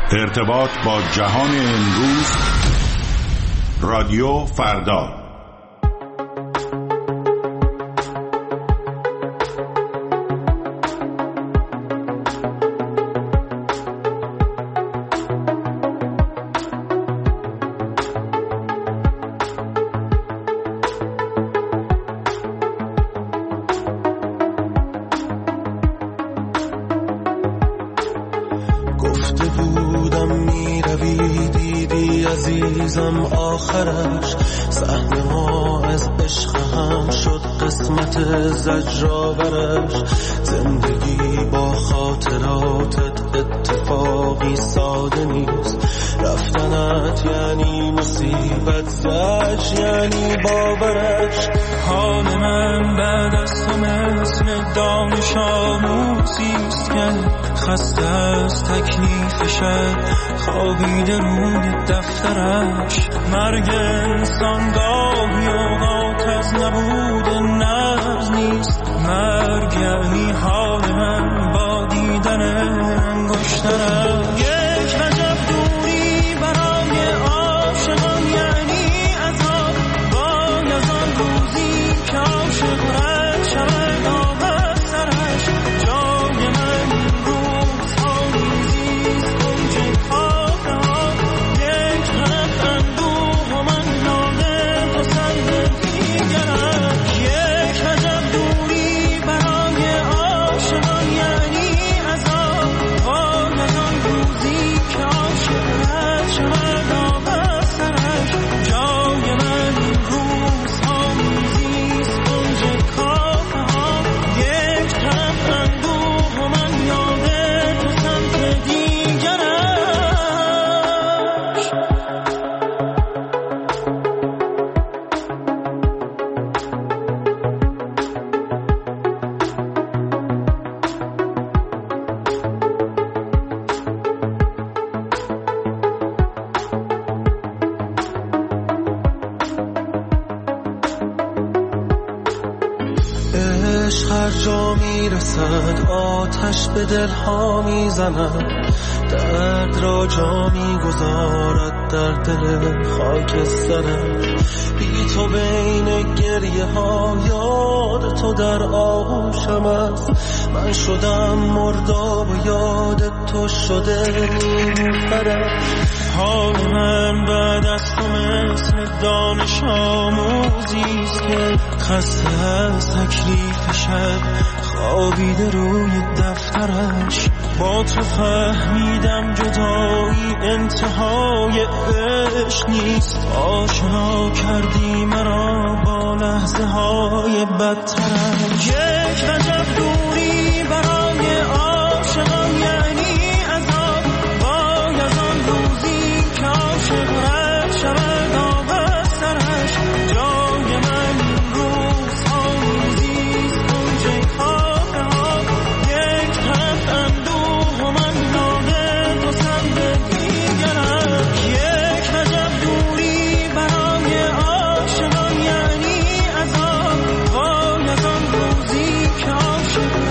ارتباط با جهان امروز، رادیو فردا. عزیزم آخرش صحنه ما از عشق هم شد قسمت زجرآورش. زندگی با خاطراتت اتفاقی ساده نیست. رفتنت یعنی مصیبت، زج یعنی باورش. حال من بعد از تو مثل دانش آموزیست که خسته از تکلیفش، خوابیده روی دفترش. مرگ انسان گاهی اوقات از نبود نبض نیست. مرگ یعنی حال من با دیدن انگشترش. یک وجب دوری برای عاشقان یعنی عذاب. وای از آن روزی که عاشق رد شود آب سرش. جای من روز ها میزیست کنج خاطره ها. یک طرف اندوه و من ناله تو سند دیگرش. یک وجب دوری برای عاشقان یعنی عذاب. وای از آن روزی که عاشق رد شود آب سرش. جای من روز ها میزیست کنج خاطره ها. یک طرف اندوه و من یاده تو سمت دیگرش. عشق هر جا میرسد آتش به دلها میزند. درد را جا میگذارد در دل خاکسترش. بی تو بین گریه ها یاد تو در آغوشم است. من شدم مرداب و یاد تو شده نیلوفرش. حال من بعد از تو مثل دانش آموزیست که خسته از تکلیف شب، خوابیده روی دفترش. با تو فهمیدم جدایی انتهای عشق نیست. آشنا کردی مرا با لحظه های بدترش. یک وجب دوری برای عاشقان یعنی عذاب. وای از آن روزی که عاشق رد شود آب سرش. جای من روزها میزیست کنج خاطره ها. یک طرف اندوه و من ناله تو سمت دیگرش. یک وجب دوری برای عاشقان یعنی عذاب. وای از آن روزی که عاشق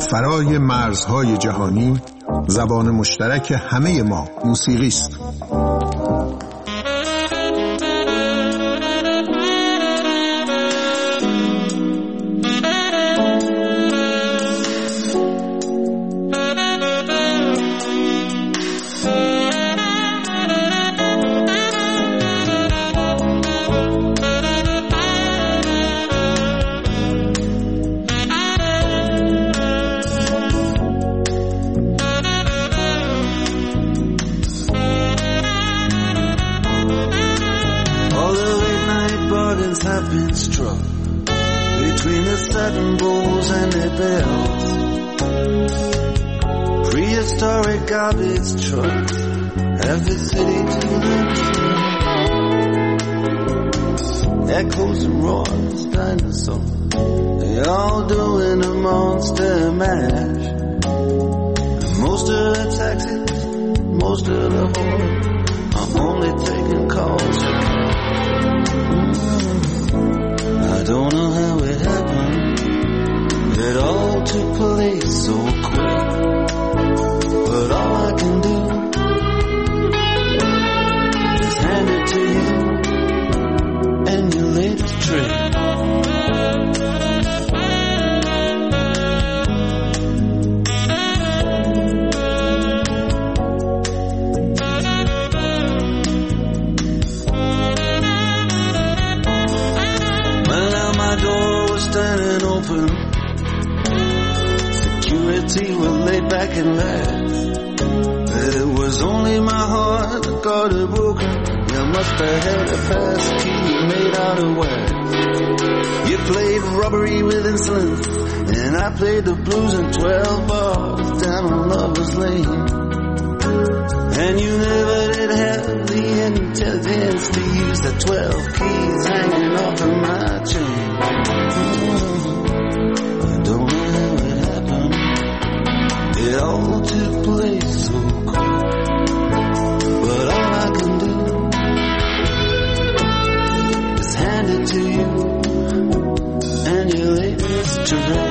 فرای مرزهای جهانی زبان مشترک همه ما موسیقی است. Have been struck between the satin bowls and their bells. Prehistoric garbage trucks, every city to themselves. Echoes and roars, dinosaurs, they all doing a monster mash. And most of the taxis, most of the whores, I'm only taking calls. I don't know how it happened. It all took place so quick. But all I can do is hand it to you and your latest trick. Standing open, security was laid back and laughed. It was only my heart that got it broken. You must have had a pass key made out of wax. You played robbery with insolence, and I played the blues in 12 bars down on Lover's Lane. And you never did have the intelligence to use the 12 keys hanging off of my chain. I don't know how it happened. It all took place so quick. But all I can do is hand it to you and your latest trick.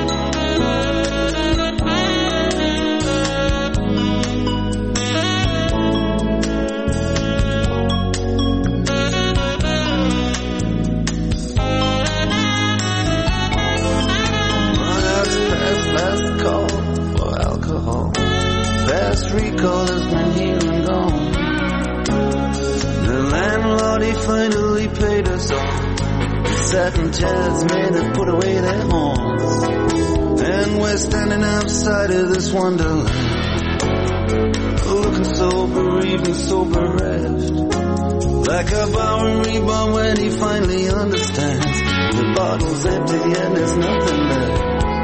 Recall has been here and gone. The landlord, he finally paid us off. The satin chairs made us put away their horns. And we're standing outside of this wonderland, looking so bereaved and so bereft, like a Bowery bomb when he finally understands the bottle's empty and there's nothing left.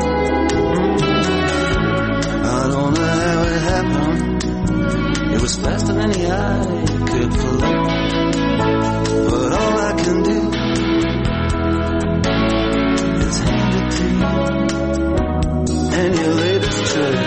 I don't know how it happened. It was faster than the eye could fly. But all I can do is hand it to you and your latest trick.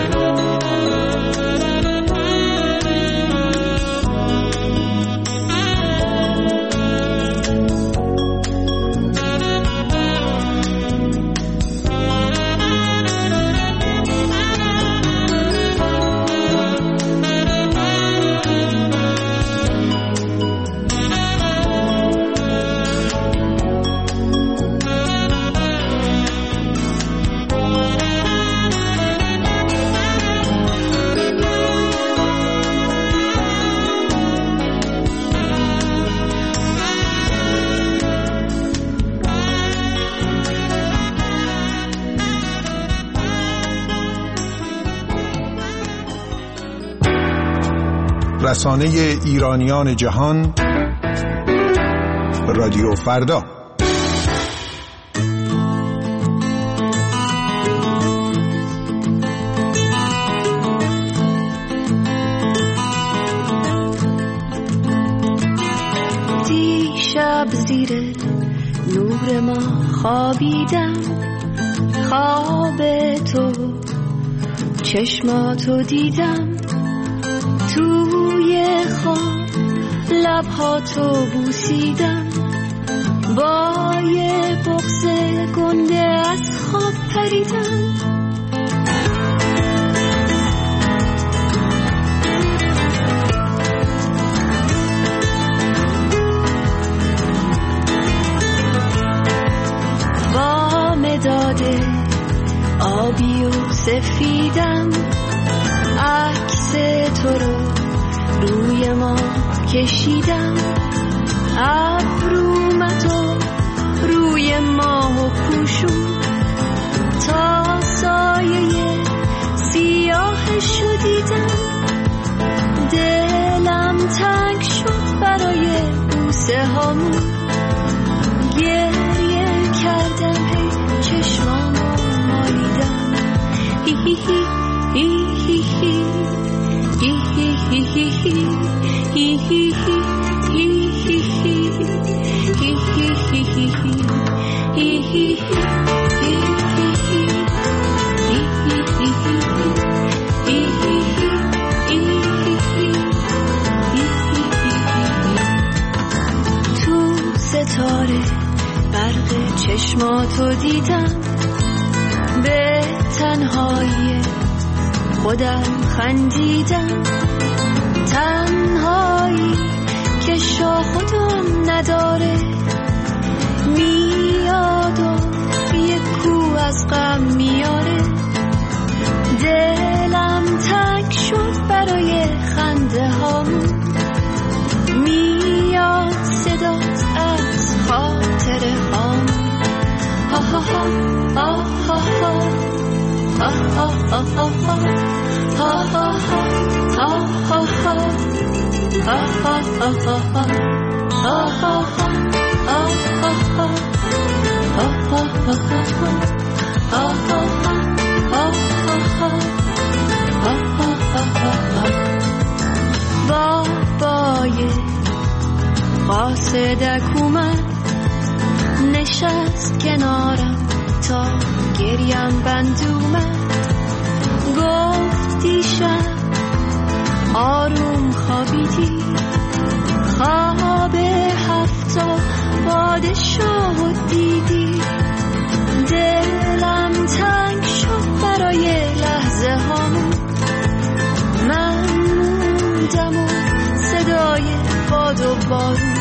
رسانه ایرانیان جهان، رادیو فردا. دیشب زیر نور ما خوابیدم، خواب تو چشماتو دیدم، توی خواب لبهاتو بوسیدم، با یه بغض گنده از خواب پریدم. سفیدم، عکس تو رو روی ما کشیدم، ابرومتو روی ماه پوشون تا سایه سیاهشو دیدم، دلم تنگ شد برای بوسه هامون، گریه کردم هی چشمامو مالیدم، هی هی هی هی هی هی هی هی هی تو ستاره برق چشماتو دیدم، به تنهایی خودم خندیدم، تنهایی که شاخ و دم نداره، میاد و یه کو از غم میاره، دلم تنگ شد برای خنده هامون، میاد صدات از خاطر هامون، ها ها ها ها ها ها ها ها ها ها بابای قاصدک اومد، نشست کنارم تا گریم بند اومد، گفت دیشب آروم خوابیدی، خواب هفتا پادشاه دیدی، دلم تنگ شد برای لحظه هامون، من موندم و صدای باد و بارون،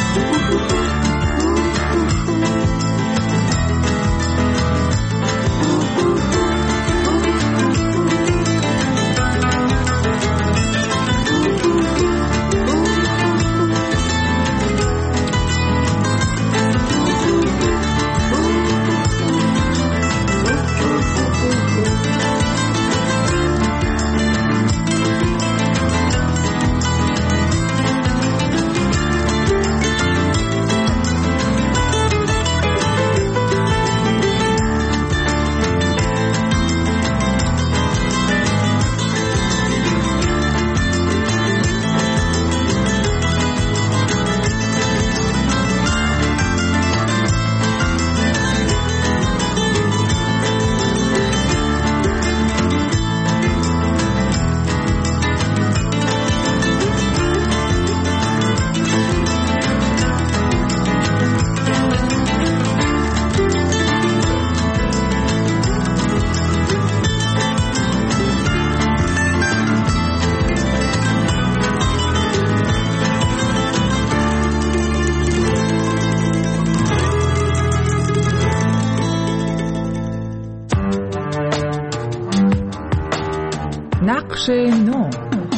نقش نو.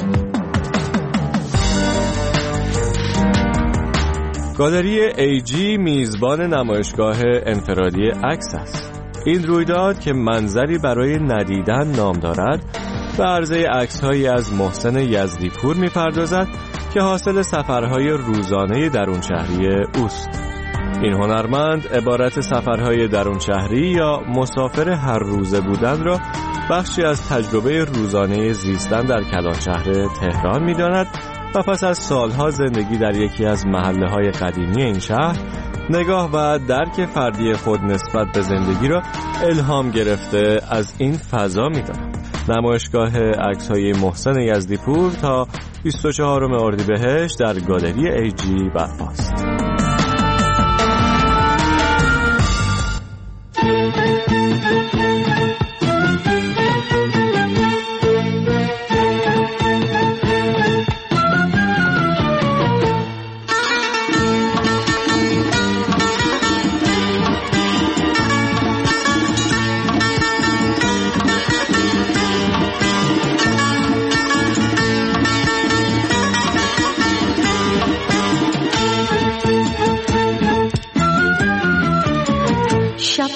گالری ایجی میزبان نمایشگاه انفرادی عکس است. این رویداد که منظری برای ندیدن نام دارد به عرضه عکس‌هایی از محسن یزدی‌پور می‌پردازد که حاصل سفرهای روزانه درون شهری اوست. این هنرمند عبارت سفرهای درون شهری یا مسافر هر روزه بودن را بخشی از تجربه روزانه زیستن در کلانشهر تهران می‌داند و پس از سالها زندگی در یکی از محله‌های قدیمی این شهر، نگاه و درک فردی خود نسبت به زندگی را الهام گرفته از این فضا می‌داند. نمایشگاه عکس‌های محسن یزدی‌پور تا 24 اردیبهشت در گالری ایجی برپاست.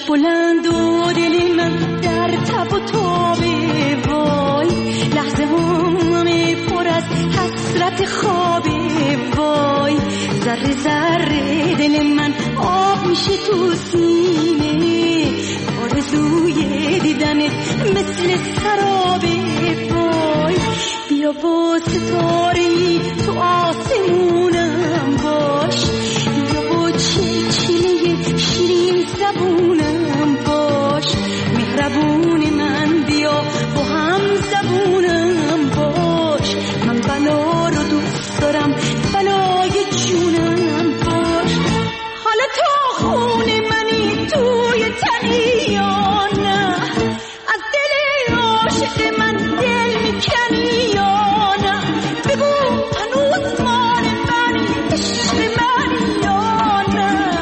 بلند و دل من در تب و تابه وای لحظه همه پر از حسرت خوابه وای ذره ذره دل من آب میشه تو سینه آرزوی دیدنت مثل سرابه وای بیا با ستاره‌ای تو آسمونم باش بیا با چلچله شیرین زبونم باش مهربون من بیا با هم زبونم باش من بلا رو دوست دارم بلای جونم باش حالا تا خون منی توی تنی یا نه از دل عاشق من دل میکنی یا نه بگو هنوز مال منی عشق منی یا نه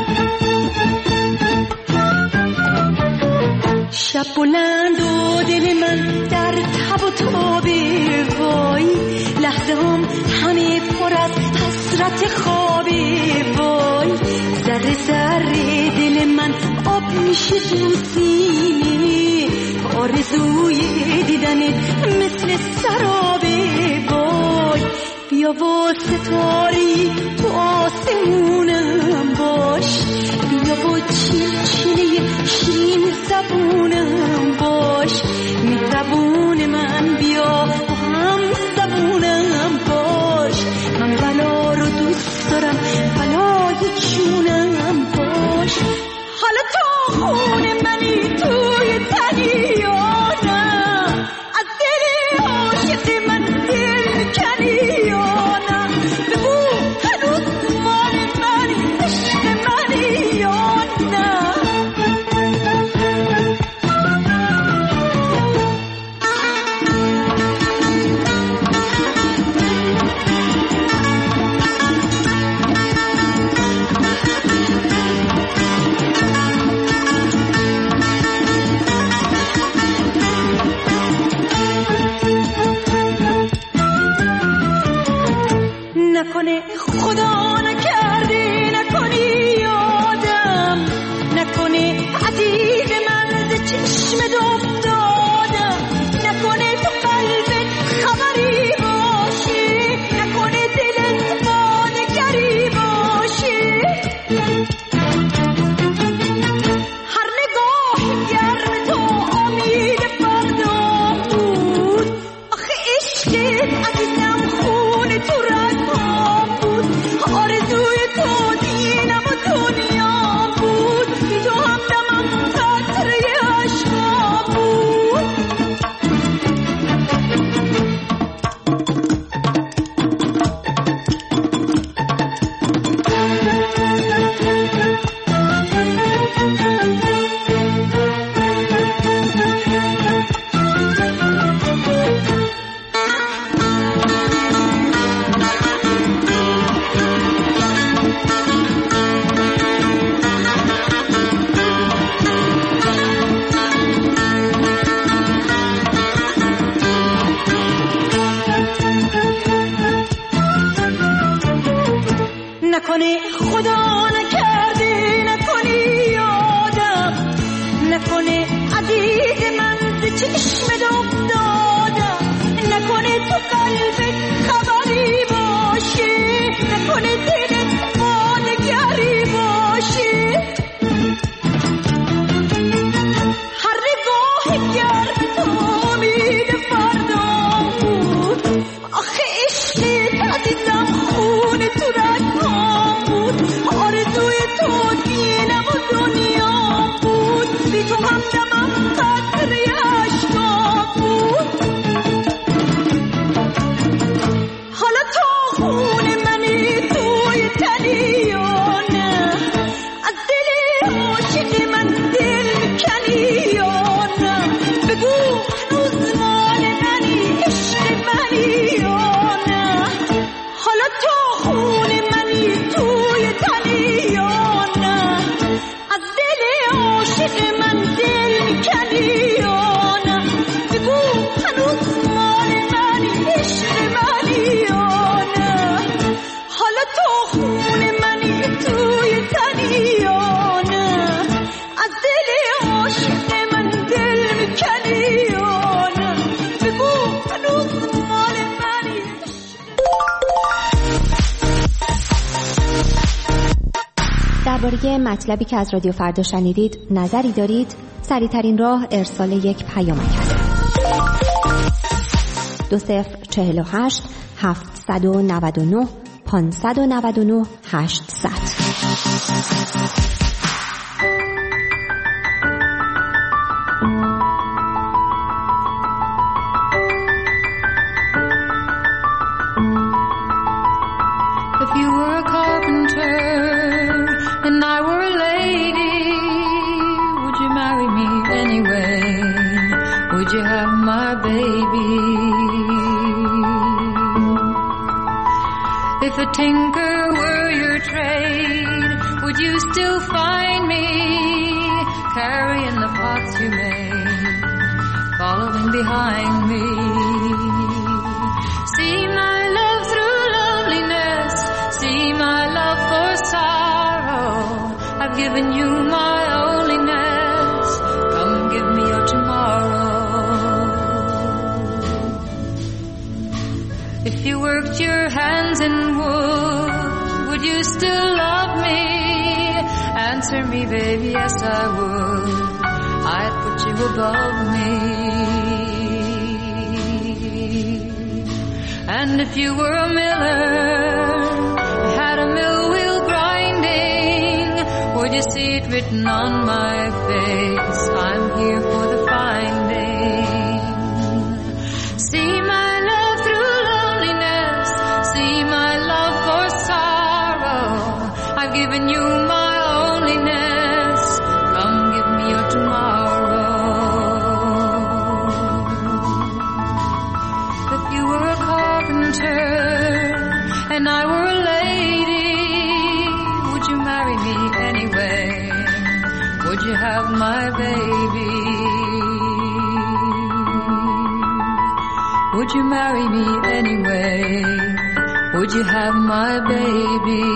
شب بلند و دل من در تب و تابه وای لحظه هم همه پر از حسرت خوابه وای ذره ذره دل من آب میشه تو سینه آرزوی دیدنت مثل سرابه وای بیا با ستاری تو آسمونم باش بیا با چلچله شیرین زبونم باش مهربون من بیا با هم زبونم باش من بلا رو دوست دارم بلای جونم باش حالا تا خون منی توی تنی یا نه از دل عاشق من دل میکنی یا نه بگو هنوز مال منی عشق منی یا نه نکنه خدا نکرده نکنی یادم نکنه عزیز من ز چشمت افتادم نکنه تو قلبت خبری باشه نکنه دلت با نگری باشه هر نگاه گرم تو امید فردا بود آخه عشقت عزیزم خون تو رگام بود آرزوی تو دینم و دنیا بود بی تو همدمم قطره عشقا بود نکنه خدا نکرده نکنی یادم نکنه عزیز من ز چشمت افتادم نکنه تو قلبت خبری باشه نکنه دلت با نگری باشه هر نگاه گرم تو امید فردا بود آخه عشقت عزیزم خون تو رگام بود آرزوی تو دینم و دنیا بود بی تو همدمم قطره عشقا به مطلبی که از رادیو فردا شنیدید نظری دارید؟ سریع‌ترین راه ارسال یک پیامک است. 2048 799 599 800. If a tinker were your trade, would you still find me carrying the pots you made, following behind me? See my love through loneliness, see my love for sorrow. I've given you my onlyness, come give me your tomorrow. If you worked your hands in would you still love me? Answer me, baby, yes I would. I'd put you above me. And if you were a miller, had a mill wheel grinding, would you see it written on my face? I'm here for the finding. See my love through loneliness, see my love for sorrow. I've given you my onlyness, come give me your tomorrow. If you were a carpenter and I were a lady, would you marry me anyway? Would you have my baby? Would you marry me anyway? Would you have my baby?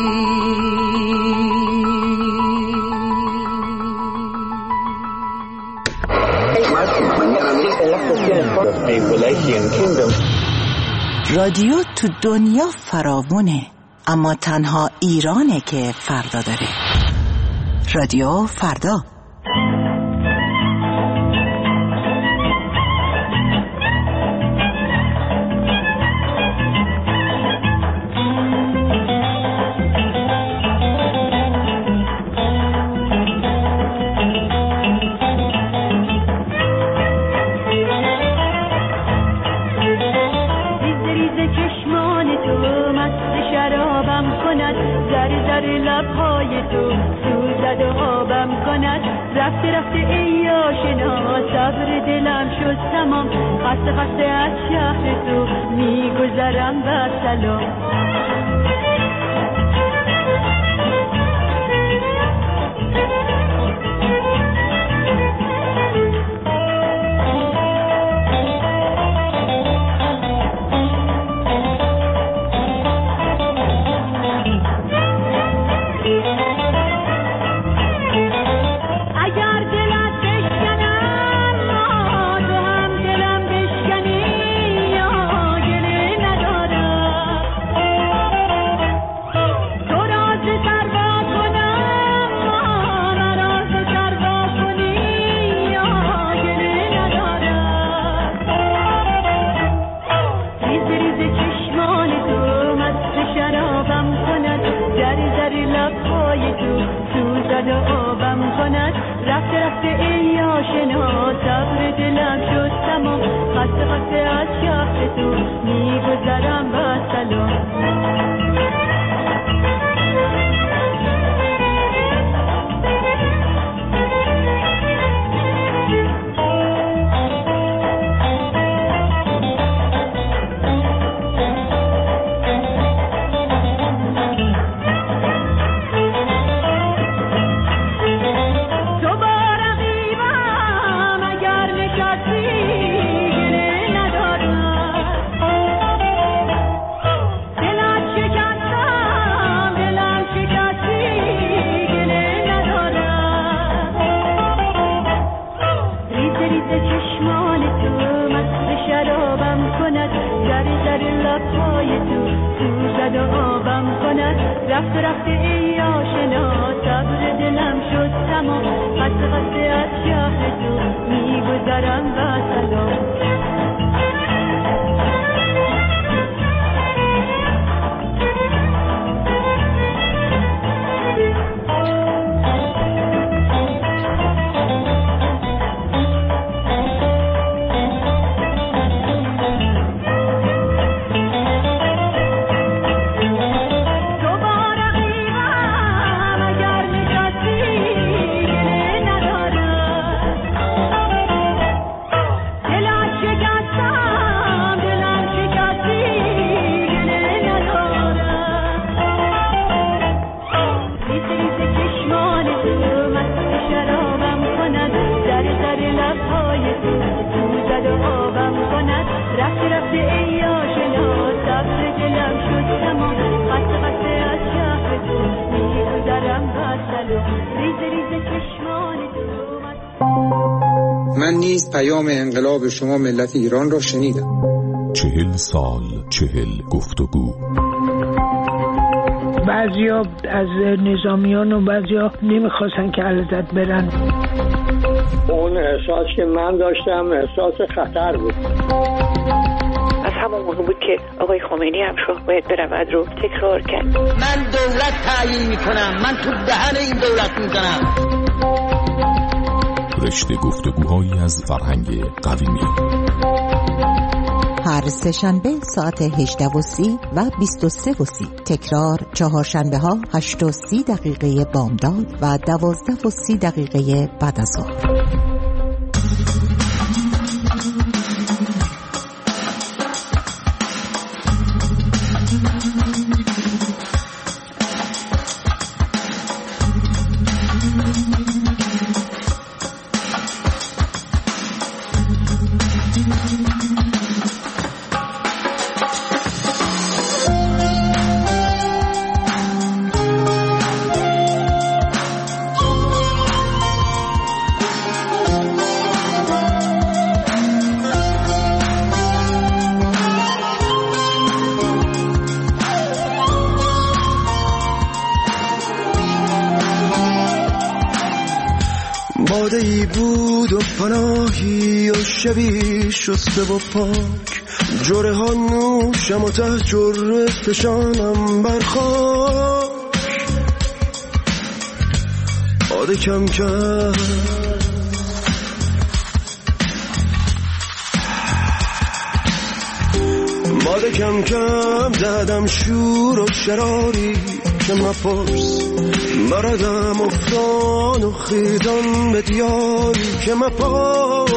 رادیو تو دنیا فراوونه، اما تنها ایرانه که فردا داره. رادیو فردا. رفته رفته ای آشنا صبر دلم شد تمام خسته خسته از شهر تو میگذرم با سلام دری دری لبهای تو زد و آبم کند. رفت رفت ای آشنا صبر دلم شد تمام. خسته خسته از شهر تو میگذرم و سلام. من نیز پیام انقلاب شما ملت ایران را شنیدم. 40 سال 40 گفتگو. بعضیا از نظامیان و بعضیا نمیخواستن که علازت برن. اون احساس که من داشتم احساس خطر بود. از همون موقع بود که آقای خمینی هم شاه باید برود رو تکرار کرد. من دولت تعیین میکنم، من تو دهن این دولت میزنم. رشته گفتگوهایی از فرهنگ قدیمی. هر سه‌شنبه ساعت 18:30 و 23:30. تکرار چهارشنبه ها 8:30 بامداد و 12:30 بعد از ظهر. باده‌ای بود و پناهی و شبی شسته و پاک. جره ها نوشم و ته جره فشانم برخاک. باده کم کم باده کم کم زدم شور و شراری که مپرس بردم افتان و خیزان به دیاری که مپرس.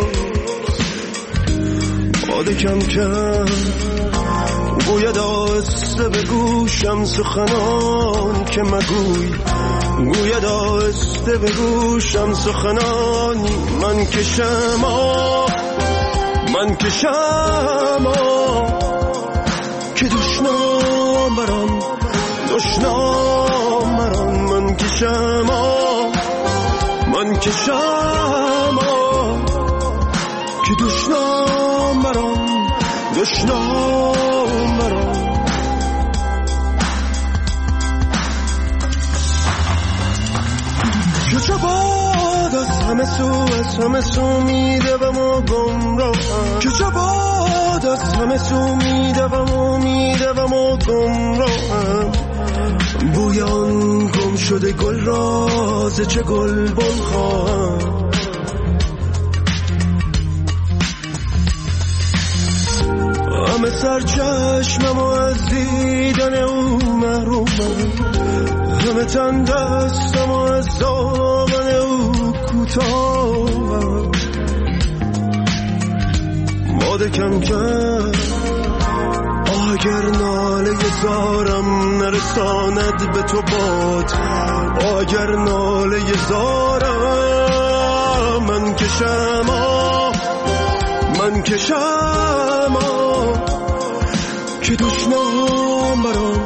باده کم کم گوید آسته به گوشم سخنان که مگوی. گوید آسته به گوشم سخنانی من کشم من کشم که دشنام برام دشنام برام من کشم من کشم که دشنام برام دشنام برام. که چه باد از همه سو میدوم و گمراهم. که چه باد از همه سو میدوم و گمراهم. بویان گم شده گل راز چه گل بن خواهم. همه سر چشمم و از دیدن او محرومم. همه تن دستم و از دامن او کوتاهم. باده کم کم اگر ناله زارم نرساند به تو باد. اگر ناله زارم من کشم من کشم که دشنام برام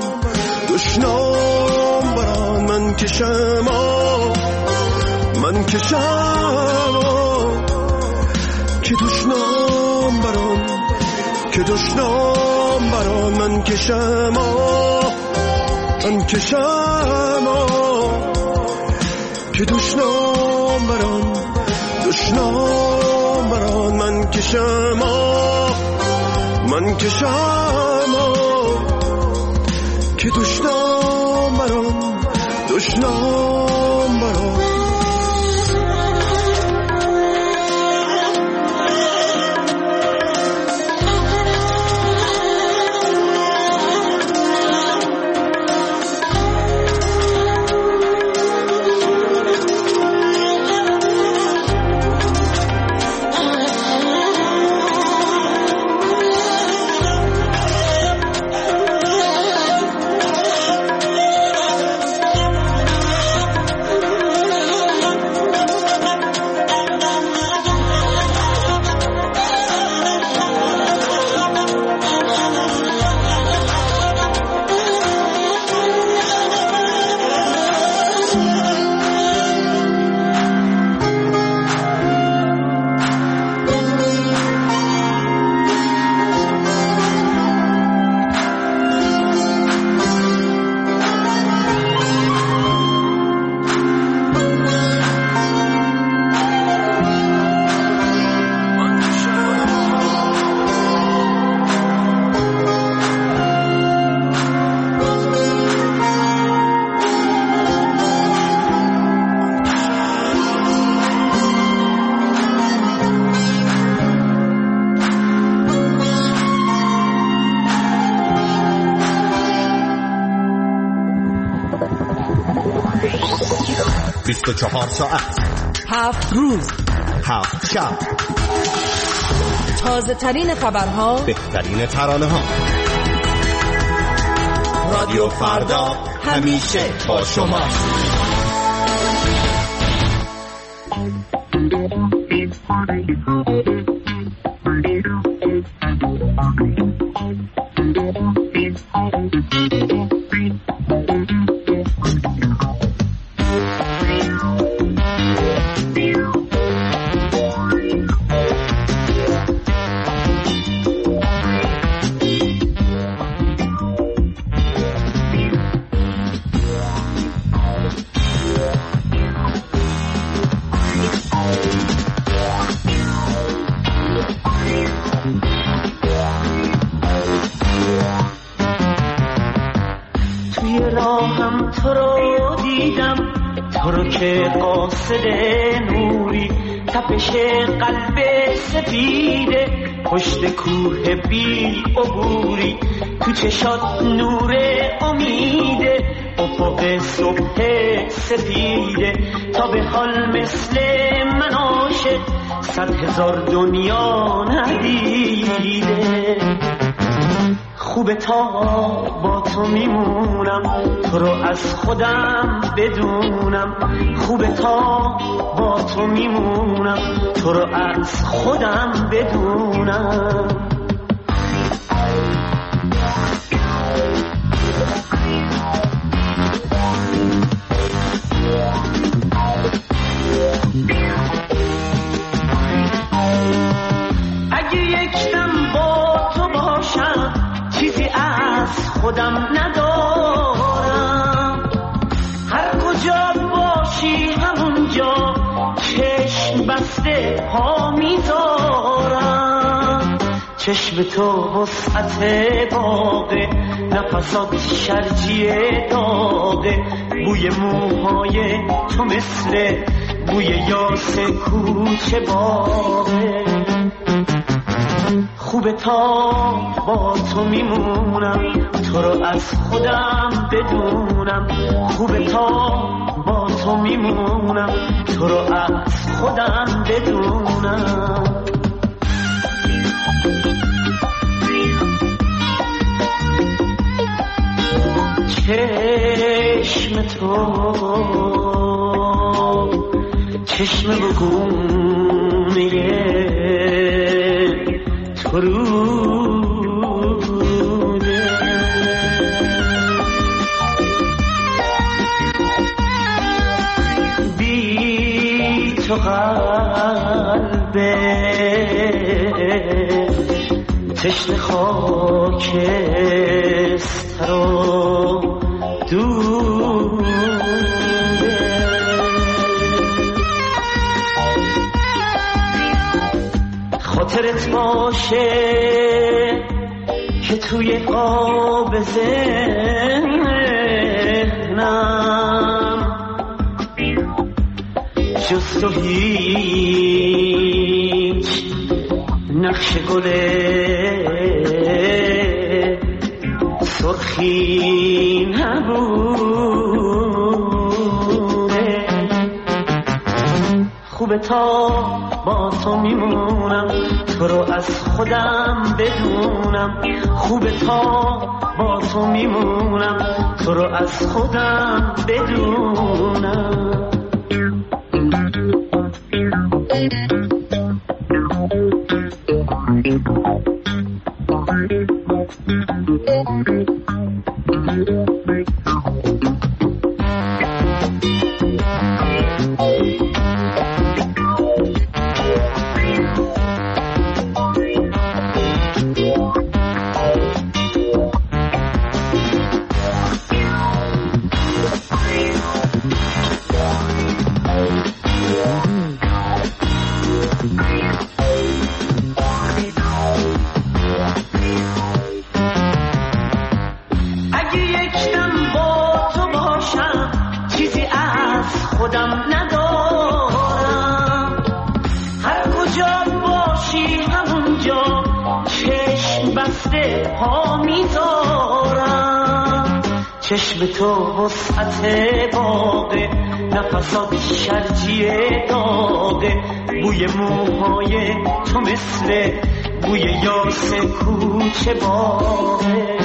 دشنام برام من کشم من کشم که دشنام برام که که دشنام بران من کشم من کشم که دشنام بران من کشم من کشم که دشنام بران ساعت 7 روز 7 شب تازه ترین خبرها، بهترین ترانه ها. رادیو فردا همیشه با شما. پشت کوه بی عبوری تو چشات نور امیده افق صبح سپیده تا به حال مثل من عاشق 100,000 دنیا ندیده خوبه تا با تو میمونم تو رو از خودم بدونم خوبه تا با تو میمونم تو رو از خودم بدونم اگه یکدم با تو باشم چیزی از خودم ندارم هر کجا باشی همونجا چشم بسته پا میذارم چشم تو وسعت باغه نفسات شرجی داغه بوی موهای تو مثل بوی یاس کوچه باغه خوبه تا با تو میمونم تو رو از خودم بدونم خوبه تا با تو میمونم تو رو از خودم بدونم چشم تو چشم بگونه تو روده بی تو قلبه تشنه خاکستر و دور خاطرت باشه که توی قاب ذهنم جز تو هیچ نقش گل سرخی نبوده خوبه تا با تو میمونم تو رو از خودم بدونم خوبه تا با تو میمونم تو رو از خودم بدونم چشم تو وسعت باغه نفسات شرجیه داغه بوی موهای تو مثل بوی یاس کوچه باغه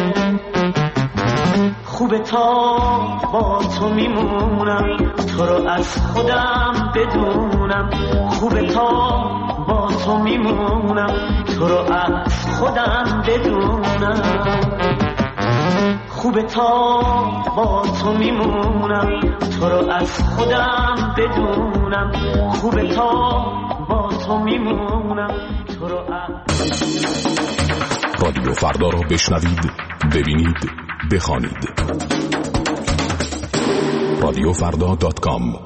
خوبه تا با تو میمونم تو رو از خودم بدونم خوبه تا با تو میمونم تو رو از خودم بدونم خوبه تا با تو میمونم تو رو از خودم بدونم خوبه تا با تو میمونم تو رو از رادیو فردا رو بشنوید، ببینید، بخوانید. radiofrda.com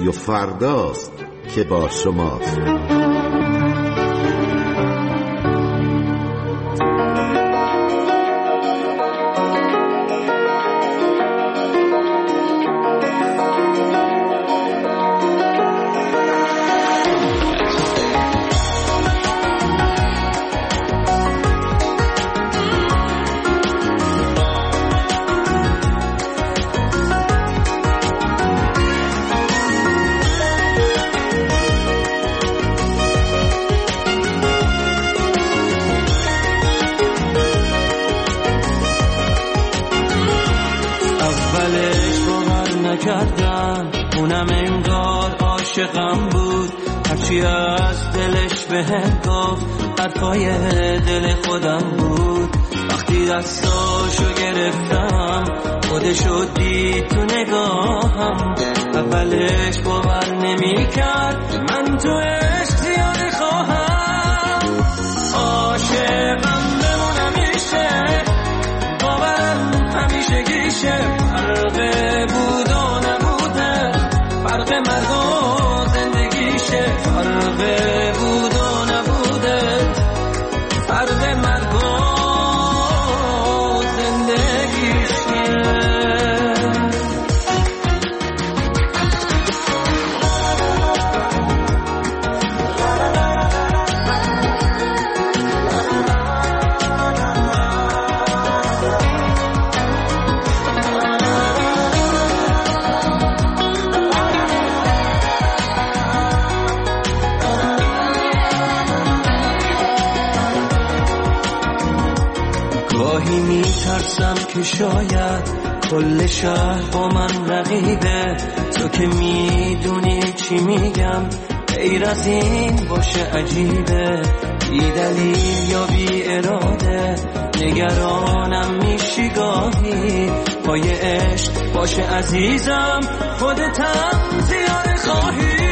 رادیو فرداست که با شماست. اونم انگار عاشقم بود، هرچی از دلش بهم گفت حرفای دل خودم بود. وقتی دستاشو گرفتم خودشو دید تو نگاهم، اولش باور نمی‌کرد من تو عشق زیاده خواهم. عاشقم بمونم میشه، باورم همیشه گیشه، فرق بود و نبوده، فرق مرگ و زندگیشه، فرق بود و نبوده، فرق مرگ و زندگیشه. گاهی میترسم که شاید کل شهر با من رقیبه، تو که میدونی چی میگم غیر از این باشه عجیبه، بی دلیل یا بی اراده نگرانم میشی گاهی، پای عشق باشه عزیزم خودتم زیاده خواهی.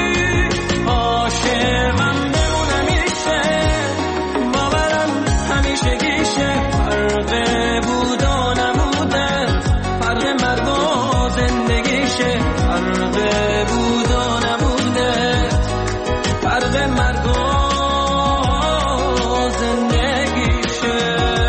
عاشقم بمونم میشه، باورم همیشه گیشه، فرق بود و نبوده، فرق مرگ و زندگیشه، فرق بود و نبوده، فرق مرگ و زندگیشه.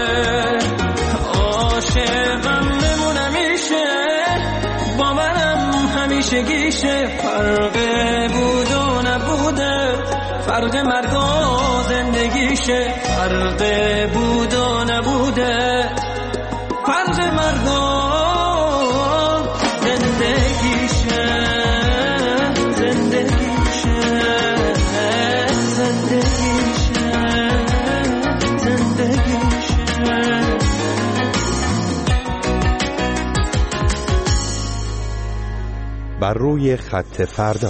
عاشقم بمونم میشه، باورم همیشه گیشه، فرق بود و نبوده، فرق مرگ و زندگیشه، فرق بود و نبوده، فرق مرگ و زندگیشه، زندگیشه، زندگیشه، زندگیشه. بر روی خط فردا.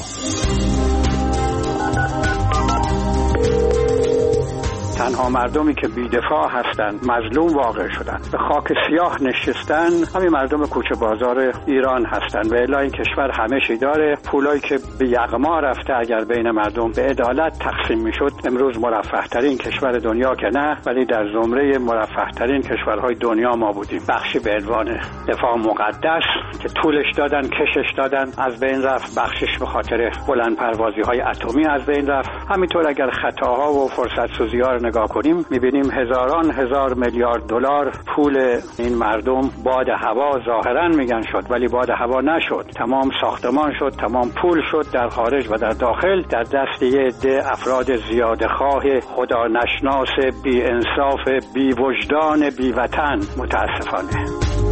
تنها مردمی که بی‌دفاع هستند، مظلوم واقع شدن، به خاک سیاه نشستن، همین مردم کوچه بازار ایران هستند. و الا این کشور همه چی داره، پولایی که به یغما رفته اگر بین مردم به عدالت تقسیم میشد امروز مرفه ترین کشور دنیا که نه، ولی در زمره مرفه ترین کشورهای دنیا ما بودیم. بخشی به عنوان دفاع مقدس که طولش دادن، کشش دادن، از بین رفت، بخشش به خاطر بلند پروازی های اتمی از بین رفت. همینطور اگر خطاها و فرصت سوزی‌ها نگاه کنیم می‌بینیم هزاران هزار میلیارد دلار پول این مردم باد هوا ظاهراً میگن شد، ولی باد هوا نشد. تمام ساختمان شد، تمام پول شد در خارج و در داخل در دست یه عده افراد زیاده‌خواه، خدا نشناس، بی انصاف، بی وجدان، بی وطن. متاسفانه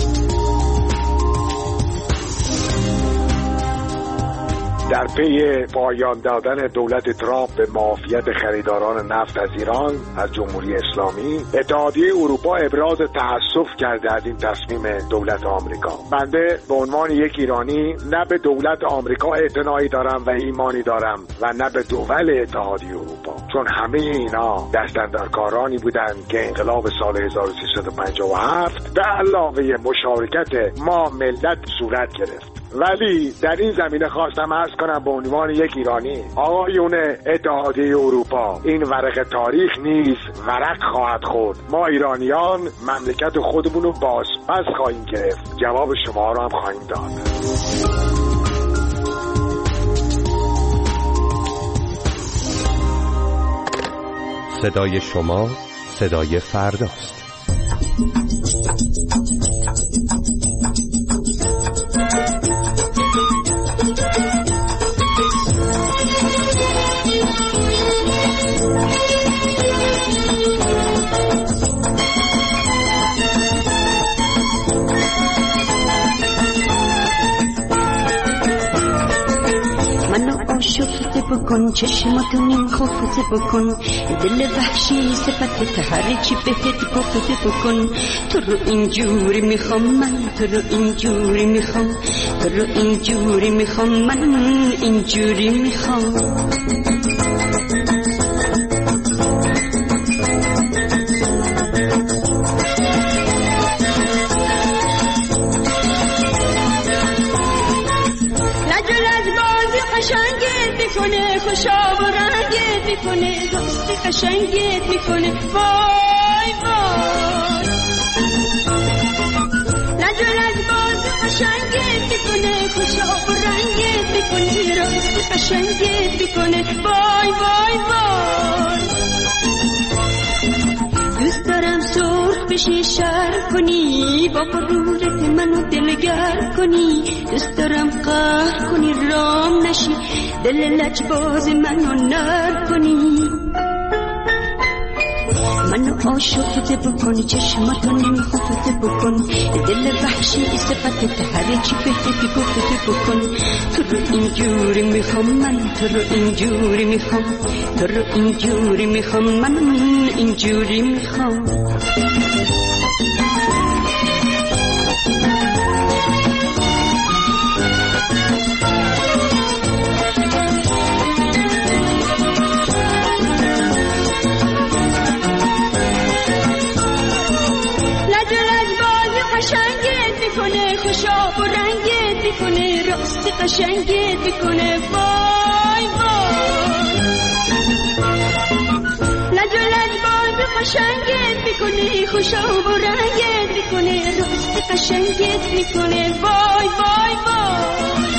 در پی پایان دادن دولت ترامپ به معافیت خریداران نفت از ایران از جمهوری اسلامی، اتحادیه اروپا ابراز تأسف کرده از این تصمیم دولت آمریکا. بنده به عنوان یک ایرانی نه به دولت آمریکا اعتنایی دارم و ایمانی دارم و نه به دول اتحادیه اروپا، چون همه اینا دستاندرکارانی بودند که انقلاب سال 1357 به علاوه مشارکت ما ملت صورت گرفت. ولی در این زمینه خواستم عرض کنم به عنوان یک ایرانی، آقایون اتحادیه اروپا، این ورق تاریخ نیز ورق خواهد خورد. ما ایرانیان مملکت خودمون رو بازپس خواهیم گرفت، جواب شما رو هم خواهیم داد. صدای شما صدای فرداست. شفته بکن چشماتو نیم خفته بکن دل وحشی صفت هر چی بهت گفته بکن تو رو اینجوری میخوام من تو رو اینجوری میخوام تو رو اینجوری میخوام من اینجوری میخوام خوشا و رنگت میکنه دوستی قشنگت میکنه وای وای نجلت باز قشنگت میکنه خوشا و رنگت میکنه راستی قشنگت میکنه وای وای وای دوست دارم سرخ بشی شر کنی با غرورت منو دلگر کنی دوست دارم قهر کنی رام نشی دل لجباز منو نر کنی منو عاشقت بکن چشماتو نمیخفت بکن دل وحشی صفت هر چی بهت گفت بکن تو رو اینجوری میخوام من تو رو اینجوری میخوام تو رو اینجوری میخوام من اینجوری میخوام خوشا و رنگت میکنه راستی قشنگت میکنه وای وای لجلج باز قشنگت میکنه خوشا و رنگت میکنه راستی قشنگت میکنه وای وای وای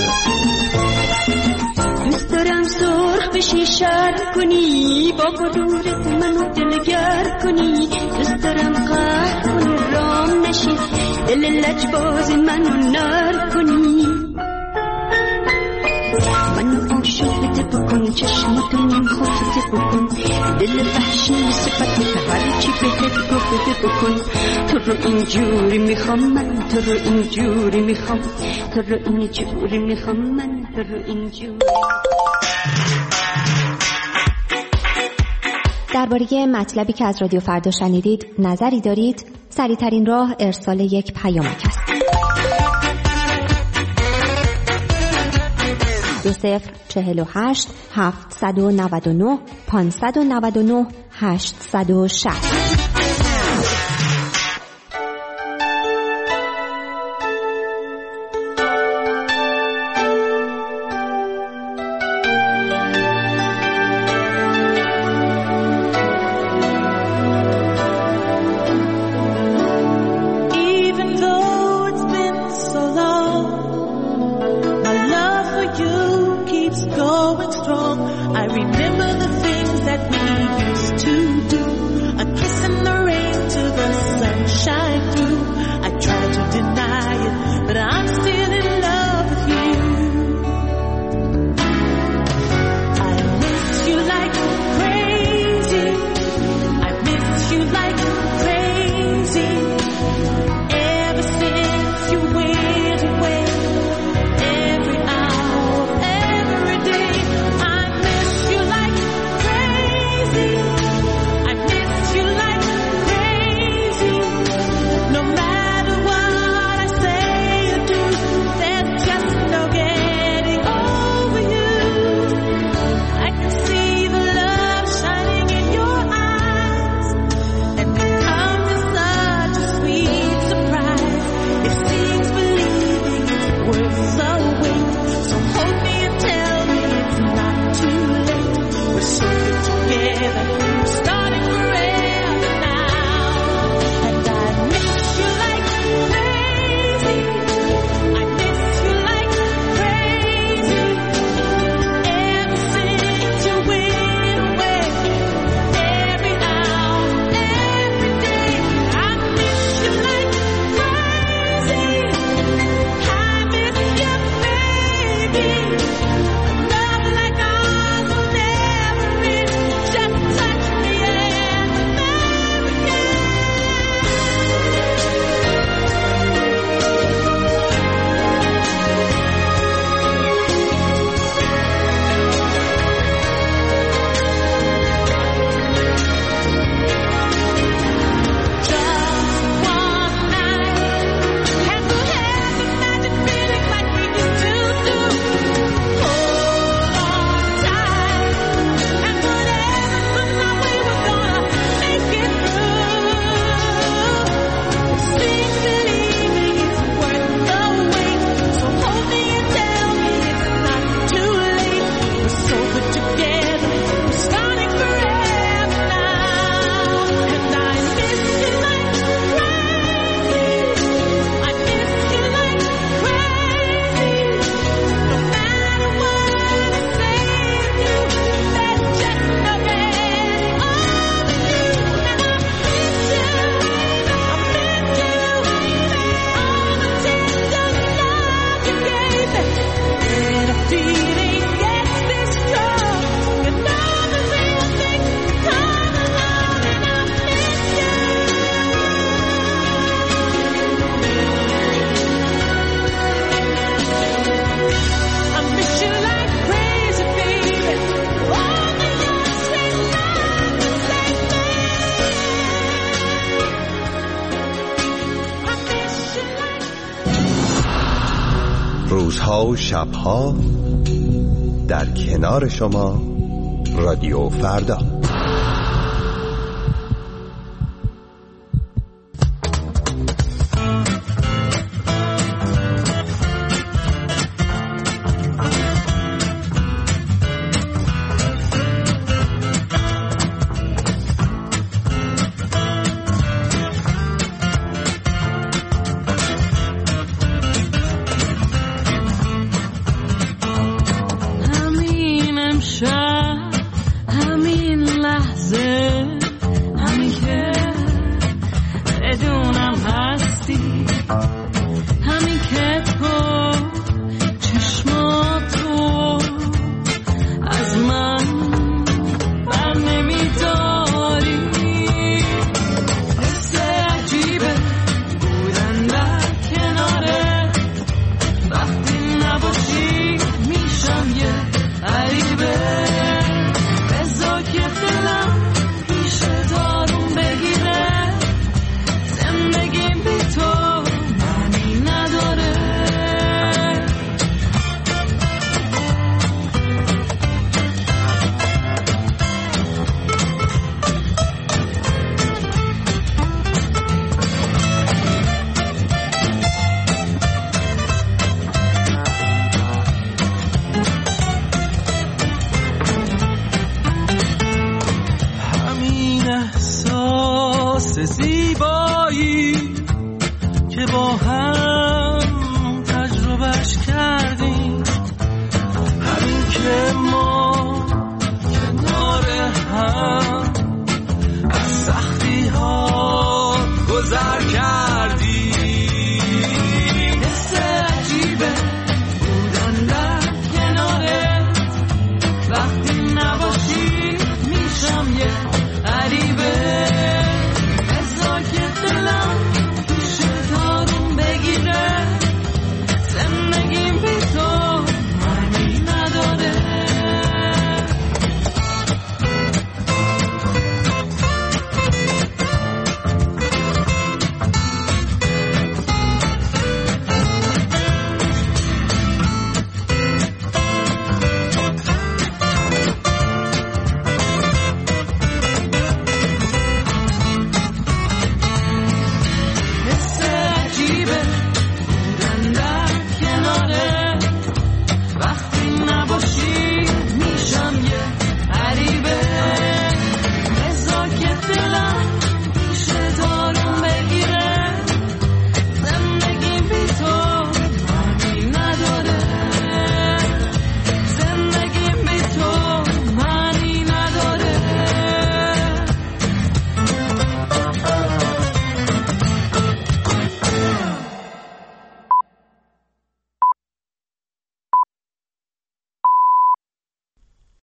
دوست دارم سرخ بشی شر کنی با غرورت منو دلگر کنی دوست دارم قهر کنی رام نشی دل لجباز منو نر کنی منو عاشقت بکن چشماتو نیم خفته بکن دل وحشی صفت هر چی بهت گفته بکن تو رو اینجوری میخوام من تو رو اینجوری میخوام تو رو اینجوری میخوام من تو رو اینجوری. درباره مطلبی که از رادیو فردا شنیدید نظری دارید؟ سریع‌ترین راه ارسال یک پیامک است. 2048 799 599 860. روزها و شبها در کنار شما رادیو فردا. زیبایی که با هم تجربهش کردیم، همین که ما کنار هم از سختی ها گذر کردیم. حس عجیبه بودن در کنارت وقتی